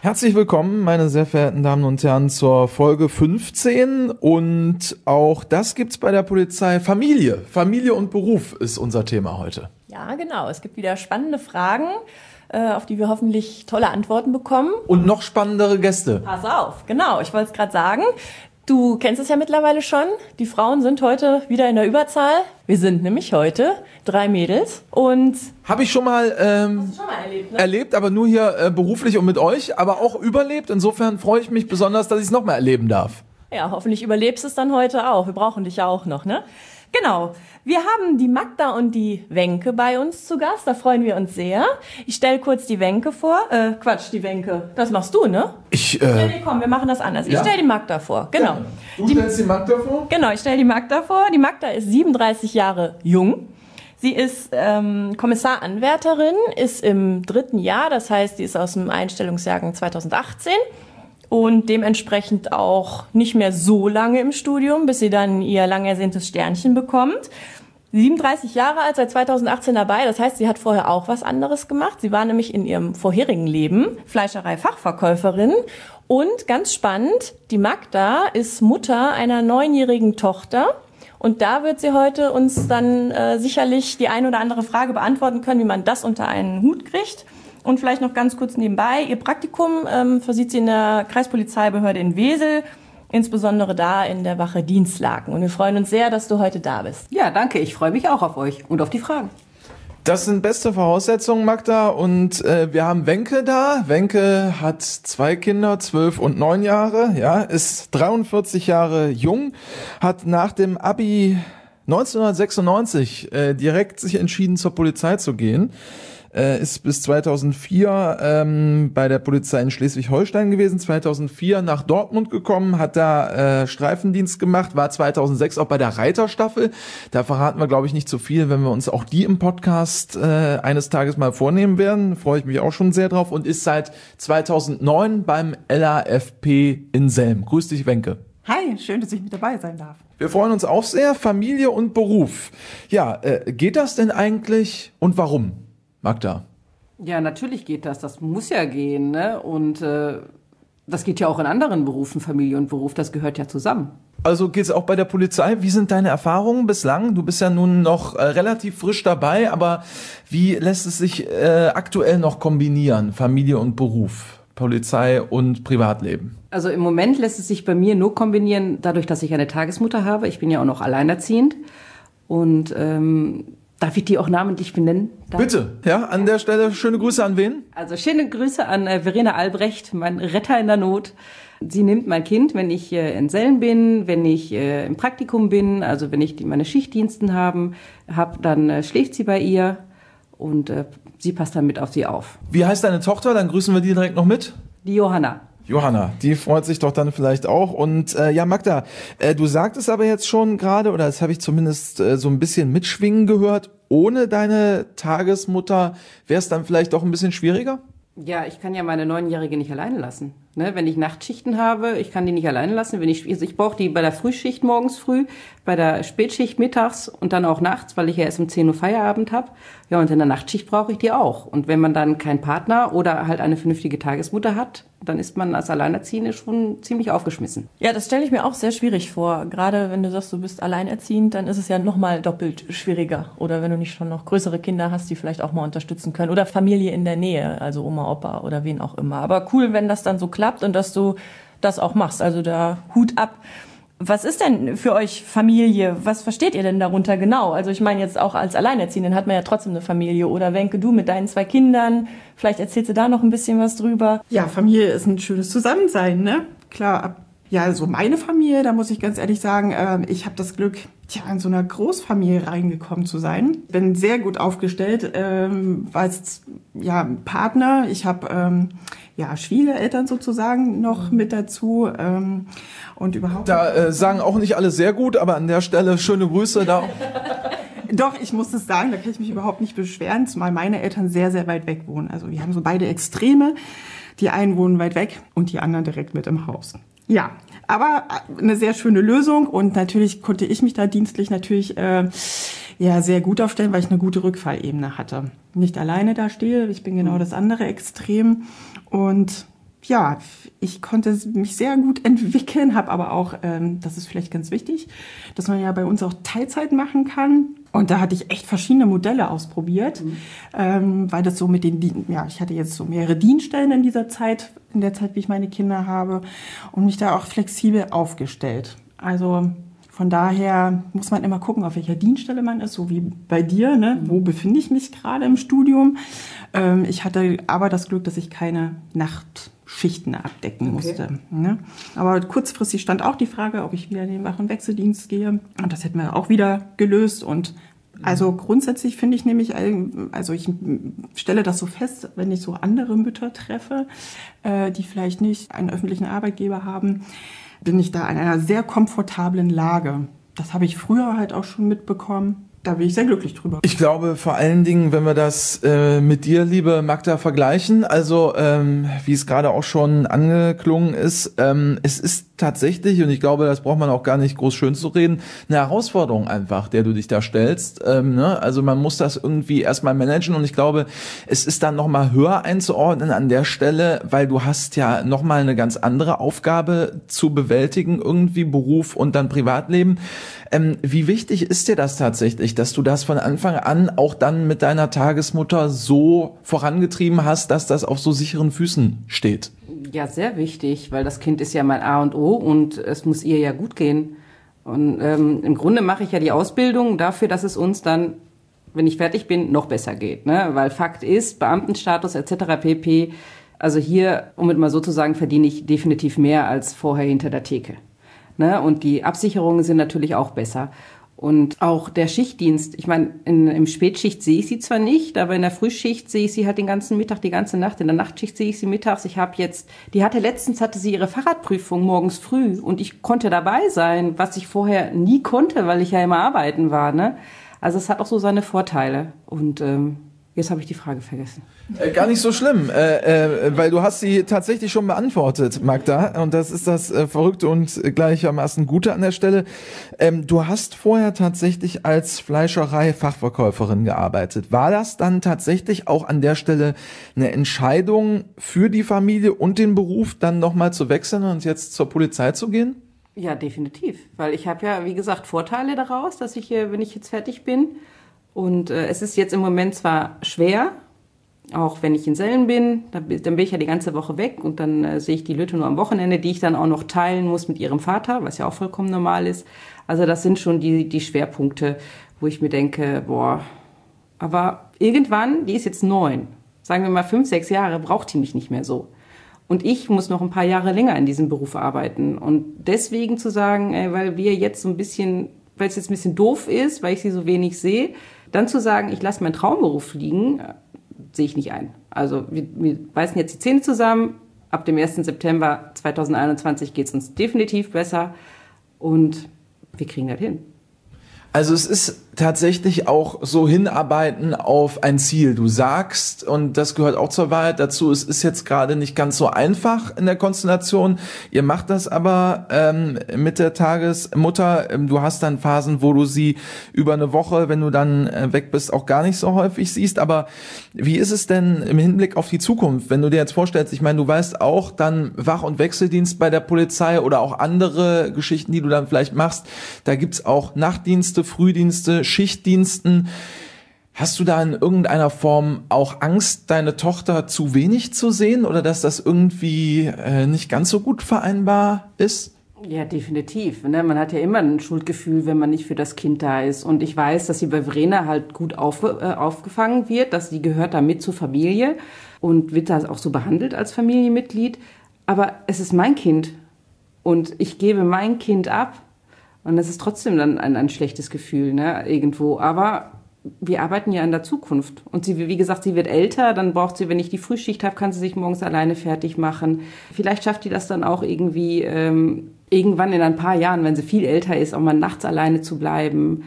Herzlich willkommen, meine sehr verehrten Damen und Herren, zur Folge 15 und auch das gibt's bei der Polizei. Familie und Beruf ist unser Thema heute. Ja, genau. Es gibt wieder spannende Fragen, auf die wir hoffentlich tolle Antworten bekommen. Und noch spannendere Gäste. Pass auf, genau. Ich wollte es gerade sagen. Du kennst es ja mittlerweile schon. Die Frauen sind heute wieder in der Überzahl. Wir sind nämlich heute 3 Mädels und... Habe ich schon mal, Hast du schon mal erlebt, ne? erlebt, aber nur hier beruflich und mit euch, aber auch überlebt. Insofern freue ich mich besonders, dass ich es noch mal erleben darf. Ja, hoffentlich überlebst es dann heute auch. Wir brauchen dich ja auch noch, ne? Genau. Wir haben die Magda und die Wenke bei uns zu Gast. Da freuen wir uns sehr. Ich stelle kurz die Wenke vor. Die Wenke. Das machst du, ne? Nee, komm, wir machen das anders. Ja. Ich stelle die Magda vor. Genau. Du stellst die Magda vor? Genau, ich stelle die Magda vor. Die Magda ist 37 Jahre jung. Sie ist Kommissaranwärterin, ist im 3. Jahr. Das heißt, sie ist aus dem Einstellungsjahrgang 2018. Und dementsprechend auch nicht mehr so lange im Studium, bis sie dann ihr lang ersehntes Sternchen bekommt. 37 Jahre alt, seit 2018 dabei. Das heißt, sie hat vorher auch was anderes gemacht. Sie war nämlich in ihrem vorherigen Leben Fleischerei-Fachverkäuferin. Und ganz spannend, die Magda ist Mutter einer 9-jährigen Tochter. Und da wird sie heute uns dann sicherlich die ein oder andere Frage beantworten können, wie man das unter einen Hut kriegt. Und vielleicht noch ganz kurz nebenbei, ihr Praktikum versieht sie in der Kreispolizeibehörde in Wesel, insbesondere da in der Wache Dienstlaken. Und wir freuen uns sehr, dass du heute da bist. Ja, danke. Ich freue mich auch auf euch und auf die Fragen. Das sind beste Voraussetzungen, Magda. Und wir haben Wenke da. Wenke hat 2 Kinder, 12 und 9 Jahre. Ja, ist 43 Jahre jung, hat nach dem Abi 1996 direkt sich entschieden, zur Polizei zu gehen. Ist bis 2004 bei der Polizei in Schleswig-Holstein gewesen, 2004 nach Dortmund gekommen, hat da Streifendienst gemacht, war 2006 auch bei der Reiterstaffel. Da verraten wir, glaube ich, nicht zu viel, wenn wir uns auch die im Podcast eines Tages mal vornehmen werden. Freue ich mich auch schon sehr drauf und ist seit 2009 beim LAFP in Selm. Grüß dich, Wenke. Hi, schön, dass ich mit dabei sein darf. Wir freuen uns auch sehr. Familie und Beruf. Ja, geht das denn eigentlich und warum? Magda. Ja, natürlich geht das. Das muss ja gehen, ne? Und das geht ja auch in anderen Berufen, Familie und Beruf. Das gehört ja zusammen. Also geht's auch bei der Polizei. Wie sind deine Erfahrungen bislang? Du bist ja nun noch relativ frisch dabei, aber wie lässt es sich aktuell noch kombinieren? Familie und Beruf, Polizei und Privatleben? Also im Moment lässt es sich bei mir nur kombinieren, dadurch, dass ich eine Tagesmutter habe. Ich bin ja auch noch alleinerziehend. Und darf ich die auch namentlich benennen? Bitte, ja, an der Stelle schöne Grüße an wen? Also schöne Grüße an Verena Albrecht, mein Retter in der Not. Sie nimmt mein Kind, wenn ich in Selm bin, wenn ich im Praktikum bin, also wenn ich meine Schichtdiensten habe, dann schläft sie bei ihr und sie passt dann mit auf sie auf. Wie heißt deine Tochter? Dann grüßen wir die direkt noch mit. Die Johanna. Johanna, die freut sich doch dann vielleicht auch. Und ja, Magda, du sagtest aber jetzt schon gerade, oder das habe ich zumindest so ein bisschen mitschwingen gehört, ohne deine Tagesmutter wäre es dann vielleicht doch ein bisschen schwieriger? Ja, ich kann ja meine 9-Jährige nicht alleine lassen. Ne? Wenn ich Nachtschichten habe, ich kann die nicht alleine lassen. Ich brauche die bei der Frühschicht morgens früh, bei der Spätschicht mittags und dann auch nachts, weil ich ja erst um 10 Uhr Feierabend habe. Ja, und in der Nachtschicht brauche ich die auch. Und wenn man dann keinen Partner oder halt eine vernünftige Tagesmutter hat, dann ist man als Alleinerziehende schon ziemlich aufgeschmissen. Ja, das stelle ich mir auch sehr schwierig vor. Gerade wenn du sagst, du bist alleinerziehend, dann ist es ja nochmal doppelt schwieriger. Oder wenn du nicht schon noch größere Kinder hast, die vielleicht auch mal unterstützen können. Oder Familie in der Nähe, also Oma, Opa oder wen auch immer. Aber cool, wenn das dann so klappt und dass du das auch machst. Also da Hut ab. Was ist denn für euch Familie? Was versteht ihr denn darunter genau? Also ich meine jetzt auch als Alleinerziehenden hat man ja trotzdem eine Familie. Oder Wenke, du mit deinen 2 Kindern, vielleicht erzählst du da noch ein bisschen was drüber. Ja, Familie ist ein schönes Zusammensein, ne? Klar, ja, so meine Familie, da muss ich ganz ehrlich sagen, ich habe das Glück, in so einer Großfamilie reingekommen zu sein. Bin sehr gut aufgestellt, als Partner. Ich habe Schwiegereltern sozusagen noch mit dazu und überhaupt. Da sagen auch nicht alle sehr gut, aber an der Stelle schöne Grüße da. Doch, ich muss es sagen, da kann ich mich überhaupt nicht beschweren, zumal meine Eltern sehr, sehr weit weg wohnen. Also wir haben so beide Extreme. Die einen wohnen weit weg und die anderen direkt mit im Haus. Ja, aber eine sehr schöne Lösung und natürlich konnte ich mich da dienstlich natürlich sehr gut aufstellen, weil ich eine gute Rückfallebene hatte. Nicht alleine da stehe, ich bin genau das andere Extrem und ja, ich konnte mich sehr gut entwickeln, habe aber auch, das ist vielleicht ganz wichtig, dass man ja bei uns auch Teilzeit machen kann. Und da hatte ich echt verschiedene Modelle ausprobiert, weil das so mit ich hatte jetzt so mehrere Dienststellen in der Zeit, wie ich meine Kinder habe, und mich da auch flexibel aufgestellt. Also von daher muss man immer gucken, auf welcher Dienststelle man ist, so wie bei dir, ne? Wo befinde ich mich gerade im Studium? Ich hatte aber das Glück, dass ich keine Nachtschichten abdecken musste. Ne? Aber kurzfristig stand auch die Frage, ob ich wieder in den Wach- und Wechseldienst gehe. Und das hätten wir auch wieder gelöst. Und also grundsätzlich finde ich nämlich, also ich stelle das so fest, wenn ich so andere Mütter treffe, die vielleicht nicht einen öffentlichen Arbeitgeber haben, bin ich da in einer sehr komfortablen Lage. Das habe ich früher halt auch schon mitbekommen. Da bin ich sehr glücklich drüber. Ich glaube vor allen Dingen, wenn wir das mit dir, liebe Magda, vergleichen, also wie es gerade auch schon angeklungen ist, es ist tatsächlich, und ich glaube, das braucht man auch gar nicht groß schön zu reden, eine Herausforderung einfach, der du dich da stellst. Ne? Also man muss das irgendwie erstmal managen, und ich glaube, es ist dann nochmal höher einzuordnen an der Stelle, weil du hast ja nochmal eine ganz andere Aufgabe zu bewältigen, irgendwie Beruf und dann Privatleben. Wie wichtig ist dir das tatsächlich, dass du das von Anfang an auch dann mit deiner Tagesmutter so vorangetrieben hast, dass das auf so sicheren Füßen steht? Ja, sehr wichtig, weil das Kind ist ja mein A und O und es muss ihr ja gut gehen. Und im Grunde mache ich ja die Ausbildung dafür, dass es uns dann, wenn ich fertig bin, noch besser geht. Ne? Weil Fakt ist, Beamtenstatus etc. pp. Also hier, um es mal so zu sagen, verdiene ich definitiv mehr als vorher hinter der Theke. Ne? Und die Absicherungen sind natürlich auch besser. Und auch der Schichtdienst, ich meine, im Spätschicht sehe ich sie zwar nicht, aber in der Frühschicht sehe ich sie halt den ganzen Mittag, die ganze Nacht. In der Nachtschicht sehe ich sie mittags. Letztens hatte sie ihre Fahrradprüfung morgens früh und ich konnte dabei sein, was ich vorher nie konnte, weil ich ja immer arbeiten war. Ne? Also es hat auch so seine Vorteile. Und jetzt habe ich die Frage vergessen. Gar nicht so schlimm, weil du hast sie tatsächlich schon beantwortet, Magda, und das ist das Verrückte und gleichermaßen Gute an der Stelle. Du hast vorher tatsächlich als Fleischerei-Fachverkäuferin gearbeitet. War das dann tatsächlich auch an der Stelle eine Entscheidung für die Familie und den Beruf, dann nochmal zu wechseln und jetzt zur Polizei zu gehen? Ja, definitiv, weil ich habe ja, wie gesagt, Vorteile daraus, dass ich, wenn ich jetzt fertig bin, und es ist jetzt im Moment zwar schwer, auch wenn ich in Sellen bin, dann bin ich ja die ganze Woche weg und dann sehe ich die Lütte nur am Wochenende, die ich dann auch noch teilen muss mit ihrem Vater, was ja auch vollkommen normal ist. Also das sind schon die Schwerpunkte, wo ich mir denke, boah, aber irgendwann, die ist jetzt 9, sagen wir mal 5, 6 Jahre, braucht die mich nicht mehr so. Und ich muss noch ein paar Jahre länger in diesem Beruf arbeiten. Und deswegen zu sagen, weil wir jetzt so ein bisschen, weil es jetzt ein bisschen doof ist, weil ich sie so wenig sehe, dann zu sagen, ich lasse meinen Traumberuf liegen, sehe ich nicht ein. Also wir beißen jetzt die Zähne zusammen. Ab dem 1. September 2021 geht es uns definitiv besser und wir kriegen das hin. Also es ist tatsächlich auch so hinarbeiten auf ein Ziel. Du sagst, und das gehört auch zur Wahrheit dazu, es ist jetzt gerade nicht ganz so einfach in der Konstellation. Ihr macht das aber mit der Tagesmutter. Du hast dann Phasen, wo du sie über eine Woche, wenn du dann weg bist, auch gar nicht so häufig siehst. Aber wie ist es denn im Hinblick auf die Zukunft, wenn du dir jetzt vorstellst, ich meine, du weißt auch dann Wach- und Wechseldienst bei der Polizei oder auch andere Geschichten, die du dann vielleicht machst. Da gibt's auch Nachtdienste, Frühdienste, Schichtdiensten. Hast du da in irgendeiner Form auch Angst, deine Tochter zu wenig zu sehen oder dass das irgendwie nicht ganz so gut vereinbar ist? Ja, definitiv. Ne? Man hat ja immer ein Schuldgefühl, wenn man nicht für das Kind da ist. Und ich weiß, dass sie bei Verena halt gut aufgefangen wird, dass sie gehört da mit zur Familie und wird da auch so behandelt als Familienmitglied. Aber es ist mein Kind und ich gebe mein Kind ab. Und das ist trotzdem dann ein schlechtes Gefühl, ne, irgendwo. Aber wir arbeiten ja an der Zukunft. Und sie, wie gesagt, sie wird älter, dann braucht sie, wenn ich die Frühschicht habe, kann sie sich morgens alleine fertig machen. Vielleicht schafft die das dann auch irgendwie irgendwann in ein paar Jahren, wenn sie viel älter ist, auch mal nachts alleine zu bleiben.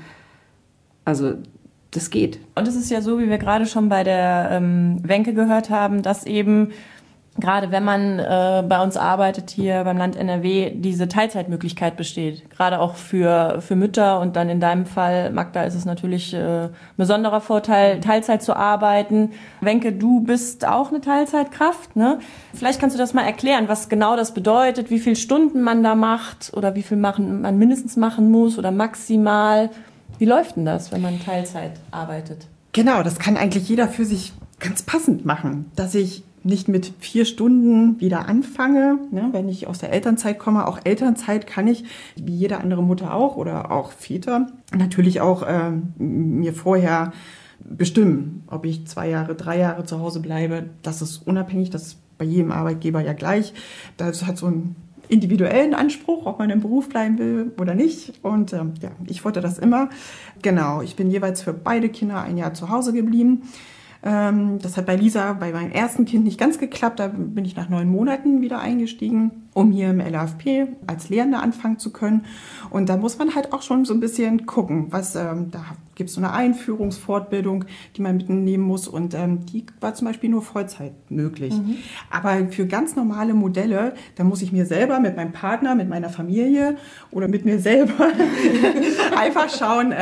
Also das geht. Und es ist ja so, wie wir gerade schon bei der Wenke gehört haben, dass eben gerade wenn man bei uns arbeitet hier beim Land NRW, diese Teilzeitmöglichkeit besteht. Gerade auch für Mütter und dann in deinem Fall, Magda, ist es natürlich ein besonderer Vorteil, Teilzeit zu arbeiten. Wenke, du bist auch eine Teilzeitkraft, ne? Vielleicht kannst du das mal erklären, was genau das bedeutet, wie viele Stunden man da macht oder wie viel man mindestens machen muss oder maximal. Wie läuft denn das, wenn man Teilzeit arbeitet? Genau, das kann eigentlich jeder für sich ganz passend machen, dass ich nicht mit 4 Stunden wieder anfange, ne, wenn ich aus der Elternzeit komme. Auch Elternzeit kann ich, wie jede andere Mutter auch oder auch Väter, natürlich auch mir vorher bestimmen, ob ich 2 Jahre, 3 Jahre zu Hause bleibe. Das ist unabhängig, das ist bei jedem Arbeitgeber ja gleich. Das hat so einen individuellen Anspruch, ob man im Beruf bleiben will oder nicht. Und ja, ich wollte das immer. Genau, ich bin jeweils für beide Kinder 1 Jahr zu Hause geblieben. Das hat bei Lisa, bei meinem ersten Kind nicht ganz geklappt. Da bin ich nach 9 Monaten wieder eingestiegen, um hier im LAFP als Lehrende anfangen zu können. Und da muss man halt auch schon so ein bisschen gucken, da gibt es so eine Einführungsfortbildung, die man mitnehmen muss. Und die war zum Beispiel nur Vollzeit möglich. Mhm. Aber für ganz normale Modelle, da muss ich mir selber mit meinem Partner, mit meiner Familie oder mit mir selber einfach schauen,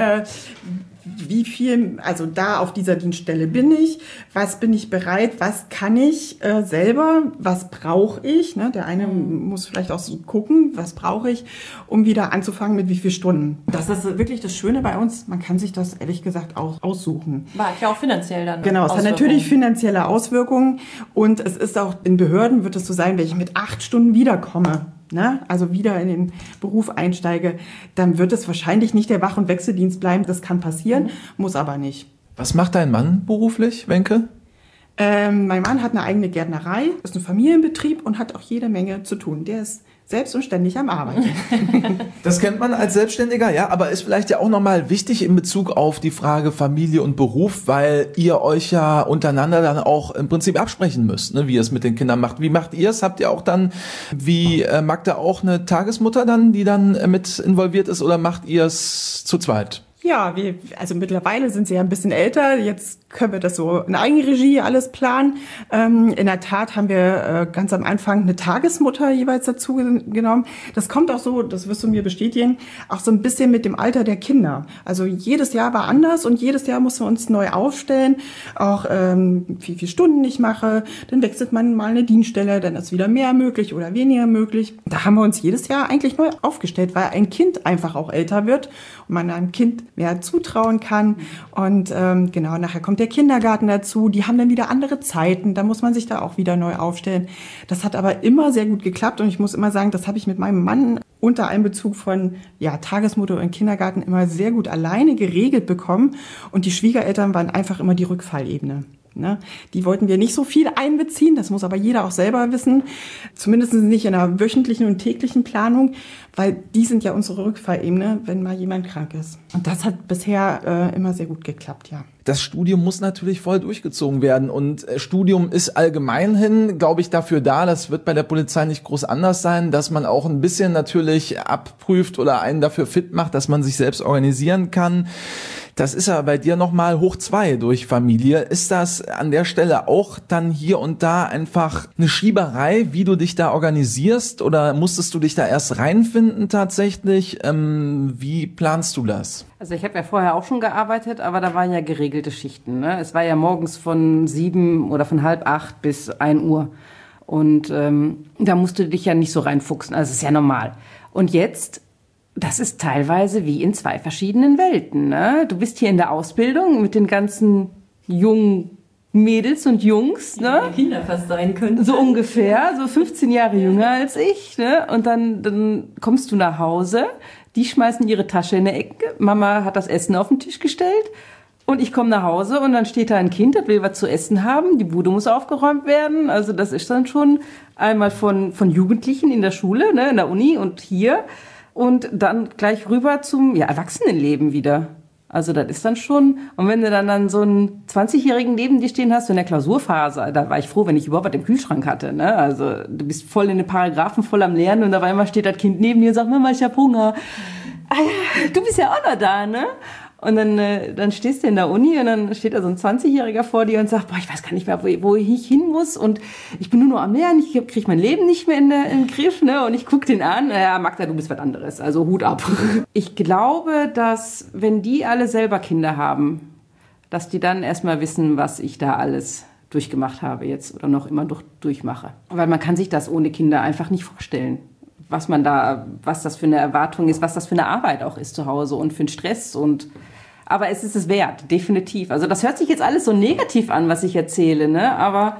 wie viel, also da auf dieser Dienststelle bin ich, was bin ich bereit, was kann ich selber, was brauche ich, ne? Der eine muss vielleicht auch so gucken, was brauche ich, um wieder anzufangen mit wie viel Stunden. Das ist wirklich das Schöne bei uns, man kann sich das ehrlich gesagt auch aussuchen. War ja auch finanziell dann. Genau, es hat natürlich finanzielle Auswirkungen und es ist auch, in Behörden wird es so sein, wenn ich mit 8 Stunden wiederkomme, ne, also wieder in den Beruf einsteige, dann wird es wahrscheinlich nicht der Wach- und Wechseldienst bleiben. Das kann passieren, muss aber nicht. Was macht dein Mann beruflich, Wenke? Mein Mann hat eine eigene Gärtnerei, ist ein Familienbetrieb und hat auch jede Menge zu tun. Der ist selbst und ständig am Arbeiten. Das kennt man als Selbstständiger, ja, aber ist vielleicht ja auch nochmal wichtig in Bezug auf die Frage Familie und Beruf, weil ihr euch ja untereinander dann auch im Prinzip absprechen müsst, ne, wie ihr es mit den Kindern macht. Wie macht ihr es? Habt ihr auch dann, wie Magda, auch eine Tagesmutter dann, die dann mit involviert ist, oder macht ihr es zu zweit? Ja, also mittlerweile sind sie ja ein bisschen älter. Jetzt können wir das so in Eigenregie alles planen. In der Tat haben wir ganz am Anfang eine Tagesmutter jeweils dazu genommen. Das kommt auch so, das wirst du mir bestätigen, auch so ein bisschen mit dem Alter der Kinder. Also jedes Jahr war anders und jedes Jahr mussten wir uns neu aufstellen. Auch wie viele Stunden ich mache. Dann wechselt man mal eine Dienststelle, dann ist wieder mehr möglich oder weniger möglich. Da haben wir uns jedes Jahr eigentlich neu aufgestellt, weil ein Kind einfach auch älter wird und man einem Kind mehr zutrauen kann. Und genau, nachher kommt der Kindergarten dazu. Die haben dann wieder andere Zeiten. Da muss man sich da auch wieder neu aufstellen. Das hat aber immer sehr gut geklappt. Und ich muss immer sagen, das habe ich mit meinem Mann unter Einbezug von Tagesmutter und Kindergarten immer sehr gut alleine geregelt bekommen. Und die Schwiegereltern waren einfach immer die Rückfallebene. Ne? Die wollten wir nicht so viel einbeziehen, das muss aber jeder auch selber wissen, zumindest nicht in einer wöchentlichen und täglichen Planung, weil die sind ja unsere Rückfallebene, wenn mal jemand krank ist. Und das hat bisher immer sehr gut geklappt, ja. Das Studium muss natürlich voll durchgezogen werden und Studium ist allgemein hin, glaube ich, dafür da, das wird bei der Polizei nicht groß anders sein, dass man auch ein bisschen natürlich abprüft oder einen dafür fit macht, dass man sich selbst organisieren kann. Das ist ja bei dir nochmal hoch 2 durch Familie. Ist das an der Stelle auch dann hier und da einfach eine Schieberei, wie du dich da organisierst, oder musstest du dich da erst reinfinden tatsächlich? Wie planst du das? Also ich habe ja vorher auch schon gearbeitet, aber da waren ja geregelte Schichten, ne? Es war ja morgens von 7 oder von 7:30 bis 1 Uhr. Und da musst du dich ja nicht so reinfuchsen. Also das ist ja normal. Und jetzt, das ist teilweise wie in 2 verschiedenen Welten, ne? Du bist hier in der Ausbildung mit den ganzen jungen Mädels und Jungs, ne? Die Kinder fast sein können. So ungefähr, so 15 Jahre jünger als ich, ne? Und dann kommst du nach Hause, die schmeißen ihre Tasche in der Ecke, Mama hat das Essen auf den Tisch gestellt und ich komme nach Hause und dann steht da ein Kind, das will was zu essen haben, die Bude muss aufgeräumt werden. Also das ist dann schon einmal von Jugendlichen in der Schule, ne, in der Uni und hier und dann gleich rüber zum Erwachsenenleben wieder. Also das ist dann schon, und wenn du dann so einen 20-Jährigen neben dir stehen hast, so in der Klausurphase, da war ich froh, wenn ich überhaupt was im Kühlschrank hatte, ne? Also du bist voll in den Paragraphen, voll am Lernen und auf einmal steht das Kind neben dir und sagt, Mama, ich hab Hunger. Ah ja, du bist ja auch noch da, ne? Und dann stehst du in der Uni und dann steht da so ein 20-Jähriger vor dir und sagt, boah, ich weiß gar nicht mehr, wo ich hin muss und ich bin nur noch am Lernen, ich kriege mein Leben nicht mehr in den Griff, ne? Und ich guck den an, ja, Magda, du bist was anderes, also Hut ab. Ich glaube, dass wenn die alle selber Kinder haben, dass die dann erstmal wissen, was ich da alles durchgemacht habe jetzt oder noch immer durchmache. Weil man kann sich das ohne Kinder einfach nicht vorstellen. Was das für eine Erwartung ist, was das für eine Arbeit auch ist zu Hause und für einen Stress aber es ist es wert, definitiv. Also das hört sich jetzt alles so negativ an, was ich erzähle, ne? Aber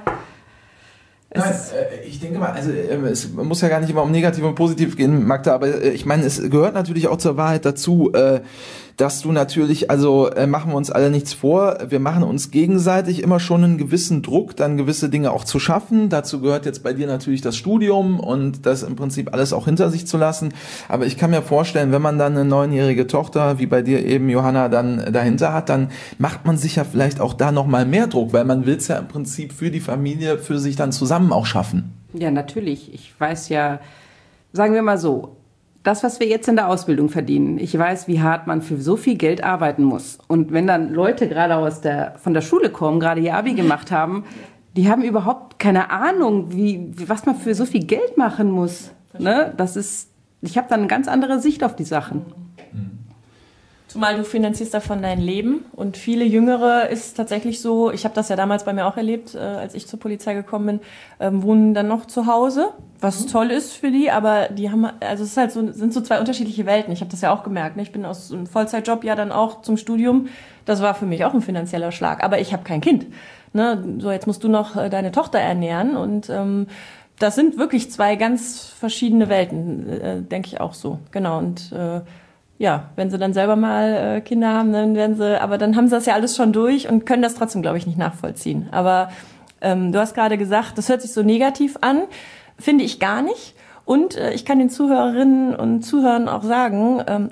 ich denke mal, also es muss ja gar nicht immer um negativ und positiv gehen, Magda, aber ich meine, es gehört natürlich auch zur Wahrheit dazu, dass du natürlich, also machen wir uns alle nichts vor, wir machen uns gegenseitig immer schon einen gewissen Druck, dann gewisse Dinge auch zu schaffen. Dazu gehört jetzt bei dir natürlich das Studium und das im Prinzip alles auch hinter sich zu lassen. Aber ich kann mir vorstellen, wenn man dann eine 9-jährige Tochter, wie bei dir eben Johanna, dann dahinter hat, dann macht man sich ja vielleicht auch da nochmal mehr Druck, weil man will es ja im Prinzip für die Familie, für sich dann zusammen auch schaffen. Ja, natürlich. Ich weiß ja, sagen wir mal so, das, was wir jetzt in der Ausbildung verdienen, ich weiß, wie hart man für so viel Geld arbeiten muss. Und wenn dann Leute gerade von der Schule kommen, gerade ihr Abi gemacht haben, die haben überhaupt keine Ahnung, was man für so viel Geld machen muss. Ne? Ich habe dann eine ganz andere Sicht auf die Sachen. Zumal du finanzierst davon dein Leben und viele Jüngere ist tatsächlich so, ich habe das ja damals bei mir auch erlebt, als ich zur Polizei gekommen bin, wohnen dann noch zu Hause, was toll ist für die, aber die haben, also es ist halt sind so zwei unterschiedliche Welten. Ich habe das ja auch gemerkt, ne? Ich bin aus einem Vollzeitjob ja dann auch zum Studium, das war für mich auch ein finanzieller Schlag, aber ich habe kein Kind. Ne? So, jetzt musst du noch deine Tochter ernähren und das sind wirklich zwei ganz verschiedene Welten, denke ich auch so. Genau, und ja, wenn sie dann selber mal Kinder haben, aber dann haben sie das ja alles schon durch und können das trotzdem, glaube ich, nicht nachvollziehen. Aber du hast gerade gesagt, das hört sich so negativ an, finde ich gar nicht. Und ich kann den Zuhörerinnen und Zuhörern auch sagen,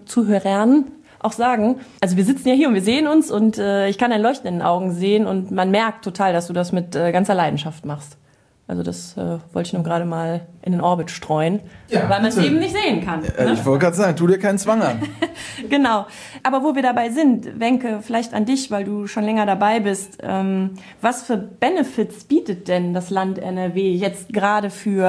also wir sitzen ja hier und wir sehen uns und ich kann ein Leuchten in den Augen sehen und man merkt total, dass du das mit ganzer Leidenschaft machst. Also das wollte ich nur gerade mal in den Orbit streuen, ja, weil man es eben nicht sehen kann. Ne? Ich wollte gerade sagen, tu dir keinen Zwang an. Genau. Aber wo wir dabei sind, Wenke, vielleicht an dich, weil du schon länger dabei bist. Was für Benefits bietet denn das Land NRW jetzt gerade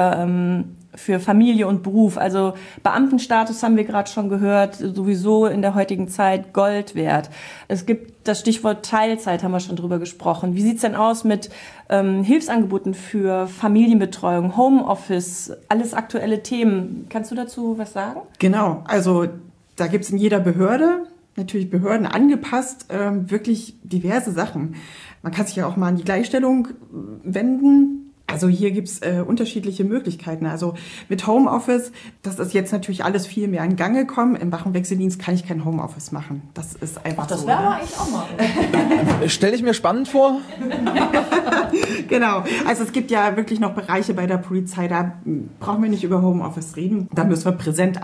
für Familie und Beruf? Also Beamtenstatus haben wir gerade schon gehört, sowieso in der heutigen Zeit Gold wert. Es gibt das Stichwort Teilzeit, haben wir schon drüber gesprochen. Wie sieht's denn aus mit Hilfsangeboten für Familienbetreuung, Homeoffice, alles aktuelle Themen? Kannst du dazu was sagen? Genau, also da gibt's in jeder Behörde, natürlich Behörden angepasst, wirklich diverse Sachen. Man kann sich ja auch mal an die Gleichstellung wenden. Also hier gibt's unterschiedliche Möglichkeiten. Also mit Homeoffice, das ist jetzt natürlich alles viel mehr in Gang gekommen. Im Wachenwechseldienst kann ich kein Homeoffice machen. Das ist einfach so. Das wäre aber eigentlich auch mal. Stelle ich mir spannend vor. Genau. Also es gibt ja wirklich noch Bereiche bei der Polizei, da brauchen wir nicht über Homeoffice reden. Da müssen wir präsent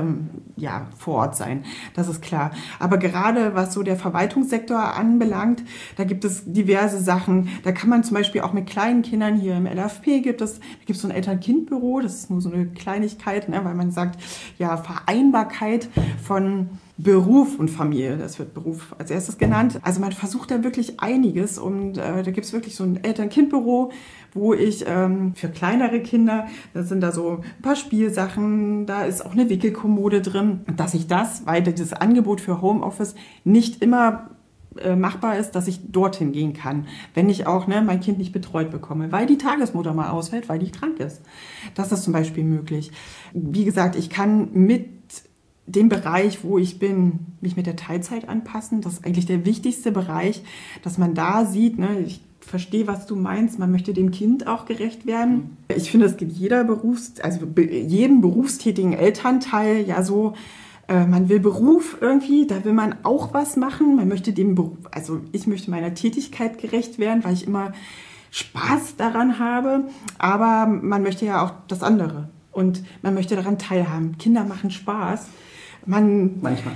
vor Ort sein. Das ist klar. Aber gerade was so der Verwaltungssektor anbelangt, da gibt es diverse Sachen. Da kann man zum Beispiel auch mit kleinen Kindern hier im LFP gibt es so ein Eltern-Kind-Büro, das ist nur so eine Kleinigkeit, ne, weil man sagt, ja, Vereinbarkeit von Beruf und Familie, das wird Beruf als erstes genannt. Also man versucht da wirklich einiges und da gibt es wirklich so ein Eltern-Kind-Büro, wo ich für kleinere Kinder, da sind da so ein paar Spielsachen, da ist auch eine Wickelkommode drin, dass ich das, weil dieses Angebot für Homeoffice nicht immer machbar ist, dass ich dorthin gehen kann, wenn ich auch mein Kind nicht betreut bekomme, weil die Tagesmutter mal ausfällt, weil die krank ist. Das ist zum Beispiel möglich. Wie gesagt, ich kann mit dem Bereich, wo ich bin, mich mit der Teilzeit anpassen. Das ist eigentlich der wichtigste Bereich, dass man da sieht, ich verstehe, was du meinst, man möchte dem Kind auch gerecht werden. Ich finde, es gibt jedem berufstätigen Elternteil ja so, man will Beruf irgendwie, da will man auch was machen. Man möchte dem Beruf, also ich möchte meiner Tätigkeit gerecht werden, weil ich immer Spaß daran habe. Aber man möchte ja auch das andere und man möchte daran teilhaben. Kinder machen Spaß. Manchmal.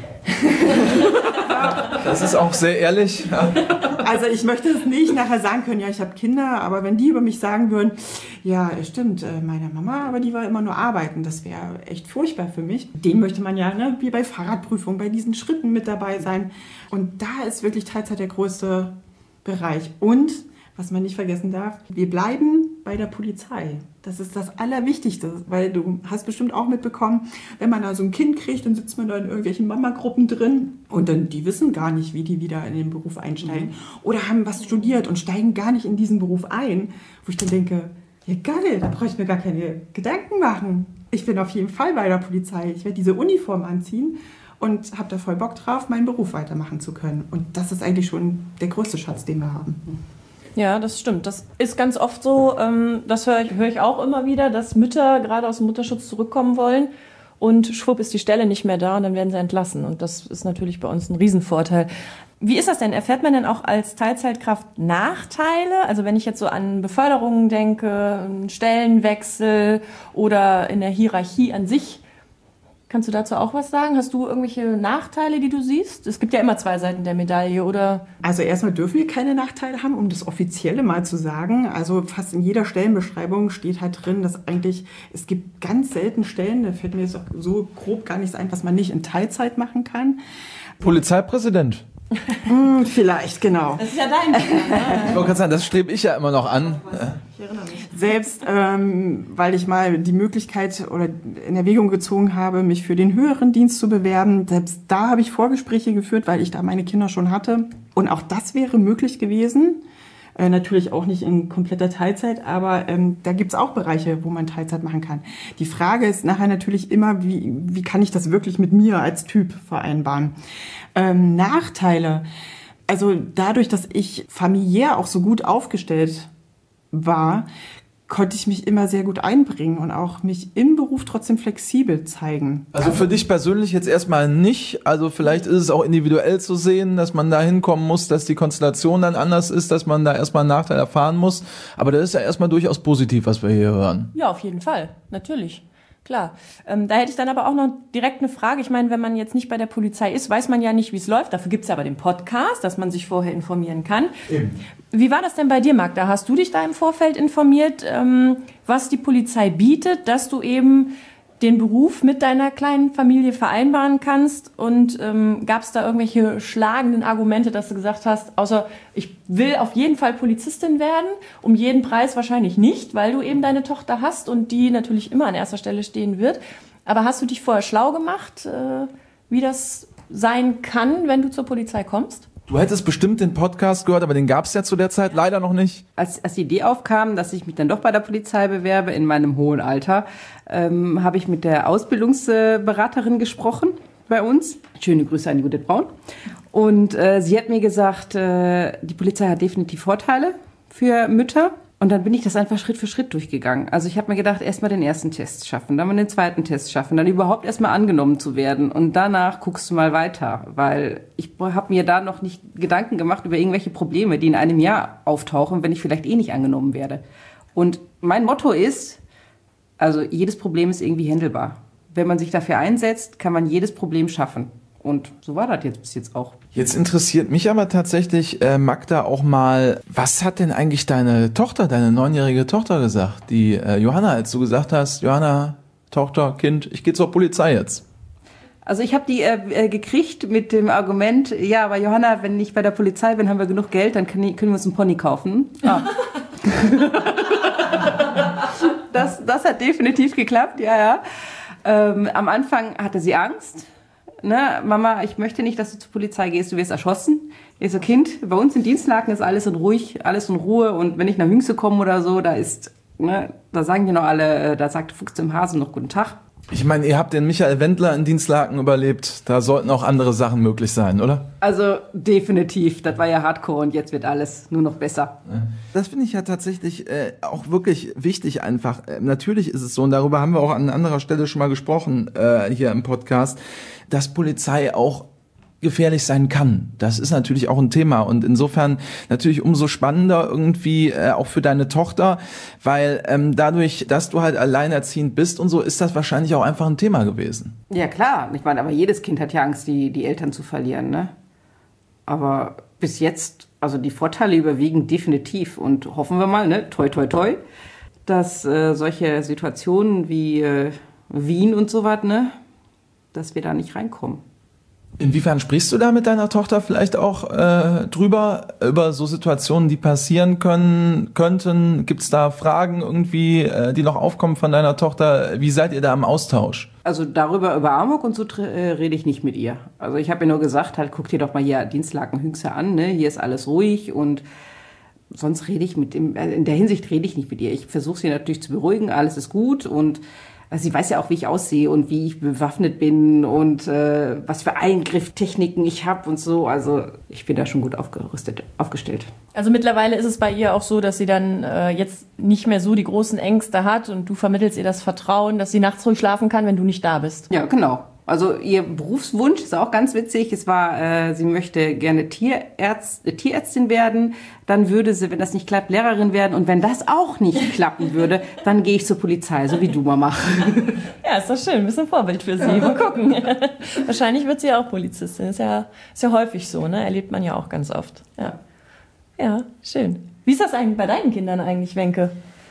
Das ist auch sehr ehrlich. Also ich möchte es nicht nachher sagen können, ja, ich habe Kinder, aber wenn die über mich sagen würden, ja, stimmt, meine Mama, aber die war immer nur arbeiten, das wäre echt furchtbar für mich. Den möchte man ja, ne, wie bei Fahrradprüfung, bei diesen Schritten mit dabei sein. Und da ist wirklich Teilzeit der größte Bereich. Und, was man nicht vergessen darf, wir bleiben bei der Polizei. Das ist das Allerwichtigste, weil du hast bestimmt auch mitbekommen, wenn man da so ein Kind kriegt, dann sitzt man da in irgendwelchen Mama-Gruppen drin und dann, die wissen gar nicht, wie die wieder in den Beruf einsteigen. Oder haben was studiert und steigen gar nicht in diesen Beruf ein, wo ich dann denke, ja geil, da brauche ich mir gar keine Gedanken machen. Ich bin auf jeden Fall bei der Polizei. Ich werde diese Uniform anziehen und habe da voll Bock drauf, meinen Beruf weitermachen zu können. Und das ist eigentlich schon der größte Schatz, den wir haben. Ja, das stimmt. Das ist ganz oft so, das höre ich auch immer wieder, dass Mütter gerade aus dem Mutterschutz zurückkommen wollen und schwupp ist die Stelle nicht mehr da und dann werden sie entlassen. Und das ist natürlich bei uns ein Riesenvorteil. Wie ist das denn? Erfährt man denn auch als Teilzeitkraft Nachteile? Also wenn ich jetzt so an Beförderungen denke, einen Stellenwechsel oder in der Hierarchie an sich, kannst du dazu auch was sagen? Hast du irgendwelche Nachteile, die du siehst? Es gibt ja immer zwei Seiten der Medaille, oder? Also erstmal dürfen wir keine Nachteile haben, um das Offizielle mal zu sagen. Also fast in jeder Stellenbeschreibung steht halt drin, dass eigentlich, es gibt ganz selten Stellen, da fällt mir jetzt auch so grob gar nichts ein, was man nicht in Teilzeit machen kann. Polizeipräsident. Vielleicht, genau. Das ist ja dein Thema, ne? Ich wollte gerade sagen, das strebe ich ja immer noch an. Ich erinnere mich. Selbst, weil ich mal die Möglichkeit oder in Erwägung gezogen habe, mich für den höheren Dienst zu bewerben, selbst da habe ich Vorgespräche geführt, weil ich da meine Kinder schon hatte. Und auch das wäre möglich gewesen. Natürlich auch nicht in kompletter Teilzeit, aber da gibt's auch Bereiche, wo man Teilzeit machen kann. Die Frage ist nachher natürlich immer, wie kann ich das wirklich mit mir als Typ vereinbaren? Nachteile, also dadurch, dass ich familiär auch so gut aufgestellt war, konnte ich mich immer sehr gut einbringen und auch mich im Beruf trotzdem flexibel zeigen. Also für dich persönlich jetzt erstmal nicht. Also vielleicht ist es auch individuell zu sehen, dass man da hinkommen muss, dass die Konstellation dann anders ist, dass man da erstmal einen Nachteil erfahren muss. Aber das ist ja erstmal durchaus positiv, was wir hier hören. Ja, auf jeden Fall. Natürlich. Klar. Da hätte ich dann aber auch noch direkt eine Frage. Ich meine, wenn man jetzt nicht bei der Polizei ist, weiß man ja nicht, wie es läuft. Dafür gibt's ja aber den Podcast, dass man sich vorher informieren kann. Eben. Wie war das denn bei dir, Magda? Hast du dich da im Vorfeld informiert, was die Polizei bietet, dass du eben den Beruf mit deiner kleinen Familie vereinbaren kannst? Und gab es da irgendwelche schlagenden Argumente, dass du gesagt hast, außer ich will auf jeden Fall Polizistin werden, um jeden Preis wahrscheinlich nicht, weil du eben deine Tochter hast und die natürlich immer an erster Stelle stehen wird. Aber hast du dich vorher schlau gemacht, wie das sein kann, wenn du zur Polizei kommst? Du hättest bestimmt den Podcast gehört, aber den gab es ja zu der Zeit leider noch nicht. Als die Idee aufkam, dass ich mich dann doch bei der Polizei bewerbe, in meinem hohen Alter, habe ich mit der Ausbildungsberaterin gesprochen bei uns. Schöne Grüße an Judith Braun. Und sie hat mir gesagt, die Polizei hat definitiv Vorteile für Mütter. Und dann bin ich das einfach Schritt für Schritt durchgegangen. Also ich habe mir gedacht, erstmal den ersten Test schaffen, dann mal den zweiten Test schaffen, dann überhaupt erstmal angenommen zu werden. Und danach guckst du mal weiter, weil ich habe mir da noch nicht Gedanken gemacht über irgendwelche Probleme, die in einem Jahr auftauchen, wenn ich vielleicht eh nicht angenommen werde. Und mein Motto ist, also jedes Problem ist irgendwie handelbar. Wenn man sich dafür einsetzt, kann man jedes Problem schaffen. Und so war das jetzt bis jetzt auch. Jetzt interessiert mich aber tatsächlich, Magda, auch mal, was hat denn eigentlich deine Tochter, deine 9-jährige Tochter gesagt? Die Johanna, als du gesagt hast, Johanna, Tochter, Kind, ich gehe zur Polizei jetzt. Also ich habe die gekriegt mit dem Argument, ja, aber Johanna, wenn ich bei der Polizei bin, haben wir genug Geld, dann können wir uns einen Pony kaufen. Ah. Das hat definitiv geklappt, ja. Am Anfang hatte sie Angst. Ne, Mama, ich möchte nicht, dass du zur Polizei gehst, du wirst erschossen. Ich so, Kind, bei uns in Dienstlagen ist alles in Ruhe und wenn ich nach Hüngse komme oder so, da sagen die noch alle, da sagt Fuchs im Hasen noch guten Tag. Ich meine, ihr habt den Michael Wendler in Dienstlaken überlebt, da sollten auch andere Sachen möglich sein, oder? Also definitiv, das war ja Hardcore und jetzt wird alles nur noch besser. Das finde ich ja tatsächlich auch wirklich wichtig einfach. Natürlich ist es so, und darüber haben wir auch an anderer Stelle schon mal gesprochen, hier im Podcast, dass Polizei auch gefährlich sein kann. Das ist natürlich auch ein Thema und insofern natürlich umso spannender irgendwie auch für deine Tochter, weil dadurch, dass du halt alleinerziehend bist und so, ist das wahrscheinlich auch einfach ein Thema gewesen. Ja, klar. Ich meine, aber jedes Kind hat ja Angst, die Eltern zu verlieren, ne? Aber bis jetzt, also die Vorteile überwiegen definitiv und hoffen wir mal, ne, toi, toi, toi, dass solche Situationen wie Wien und so was, ne, dass wir da nicht reinkommen. Inwiefern sprichst du da mit deiner Tochter vielleicht auch drüber, über so Situationen, die passieren könnten? Gibt es da Fragen irgendwie, die noch aufkommen von deiner Tochter? Wie seid ihr da im Austausch? Also über Amok und so rede ich nicht mit ihr. Also ich habe ihr nur gesagt, halt, guck dir doch mal hier Dienstlaken-Hüngse an, ne? Hier ist alles ruhig und sonst rede ich in der Hinsicht rede ich nicht mit ihr. Ich versuche sie natürlich zu beruhigen, alles ist gut und sie weiß ja auch, wie ich aussehe und wie ich bewaffnet bin und was für Eingriffstechniken ich habe und so. Also ich bin da schon gut aufgestellt. Also mittlerweile ist es bei ihr auch so, dass sie dann jetzt nicht mehr so die großen Ängste hat und du vermittelst ihr das Vertrauen, dass sie nachts ruhig schlafen kann, wenn du nicht da bist. Ja, genau. Also ihr Berufswunsch ist auch ganz witzig. Es war, sie möchte gerne Tierärztin werden. Dann würde sie, wenn das nicht klappt, Lehrerin werden. Und wenn das auch nicht klappen würde, dann gehe ich zur Polizei, so wie du, Mama. Ja, ist doch schön. Ein bisschen Vorbild für sie. Mal gucken. Wahrscheinlich wird sie ja auch Polizistin. Ist ja häufig so, ne? Erlebt man ja auch ganz oft. Ja, schön. Wie ist das eigentlich bei deinen Kindern eigentlich, Wenke?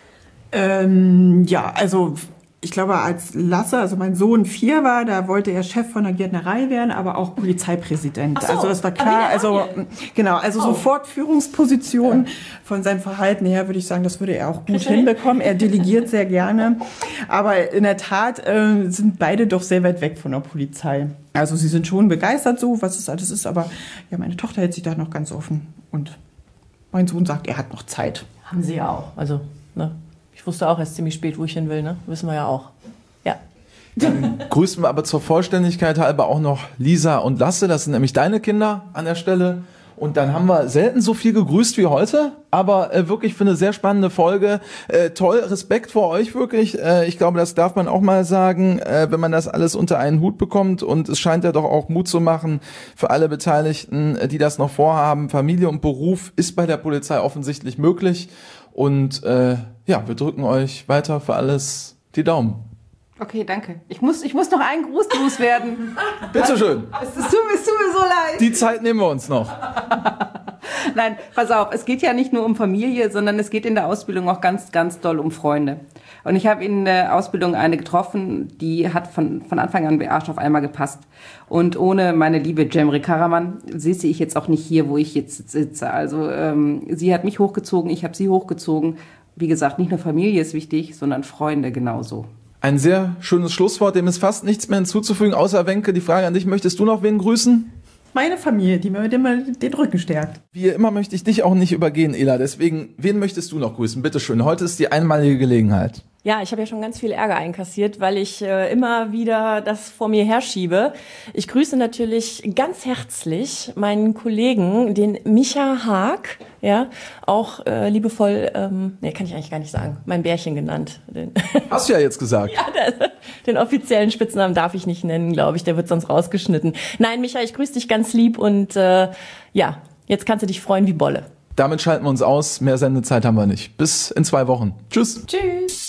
Ja, also ich glaube, als Lasse, also mein Sohn 4 war, da wollte er Chef von der Gärtnerei werden, aber auch Polizeipräsident. Ach so, also das war klar. Also genau, also sofort Führungsposition. Von seinem Verhalten her würde ich sagen, das würde er auch gut hinbekommen. Er delegiert sehr gerne. Aber in der Tat sind beide doch sehr weit weg von der Polizei. Also sie sind schon begeistert so, was es alles ist, aber ja, meine Tochter hält sich da noch ganz offen. Und mein Sohn sagt, er hat noch Zeit. Haben sie ja auch. Also, ne? Ich wusste auch erst ziemlich spät, wo ich hin will, ne? Wissen wir ja auch. Ja. Dann grüßen wir aber zur Vollständigkeit halber auch noch Lisa und Lasse. Das sind nämlich deine Kinder an der Stelle. Und dann haben wir selten so viel gegrüßt wie heute, aber wirklich für eine sehr spannende Folge. Toll, Respekt vor euch wirklich. Ich glaube, das darf man auch mal sagen, wenn man das alles unter einen Hut bekommt. Und es scheint ja doch auch Mut zu machen für alle Beteiligten, die das noch vorhaben. Familie und Beruf ist bei der Polizei offensichtlich möglich. Und ja, wir drücken euch weiter für alles die Daumen. Okay, danke. Ich muss noch einen Gruß loswerden. Bitteschön. Es tut mir so leid. Die Zeit nehmen wir uns noch. Nein, pass auf, es geht ja nicht nur um Familie, sondern es geht in der Ausbildung auch ganz, ganz doll um Freunde. Und ich habe in der Ausbildung eine getroffen, die hat von Anfang an wie Arsch auf einmal gepasst. Und ohne meine liebe Cemre Karaman sitze ich jetzt auch nicht hier, wo ich jetzt sitze. Also sie hat mich hochgezogen, ich habe sie hochgezogen. Wie gesagt, nicht nur Familie ist wichtig, sondern Freunde genauso. Ein sehr schönes Schlusswort, dem ist fast nichts mehr hinzuzufügen, außer Wenke, die Frage an dich, möchtest du noch wen grüßen? Meine Familie, die mir den Rücken stärkt. Wie immer möchte ich dich auch nicht übergehen, Ela, deswegen, wen möchtest du noch grüßen? Bitteschön, heute ist die einmalige Gelegenheit. Ja, ich habe ja schon ganz viel Ärger einkassiert, weil ich immer wieder das vor mir herschiebe. Ich grüße natürlich ganz herzlich meinen Kollegen, den Micha Haag, ja, auch liebevoll, kann ich eigentlich gar nicht sagen, mein Bärchen genannt. Hast du ja jetzt gesagt. Ja, den offiziellen Spitznamen darf ich nicht nennen, glaube ich, der wird sonst rausgeschnitten. Nein, Micha, ich grüße dich ganz lieb und ja, jetzt kannst du dich freuen wie Bolle. Damit schalten wir uns aus, mehr Sendezeit haben wir nicht. Bis in 2 Wochen. Tschüss. Tschüss.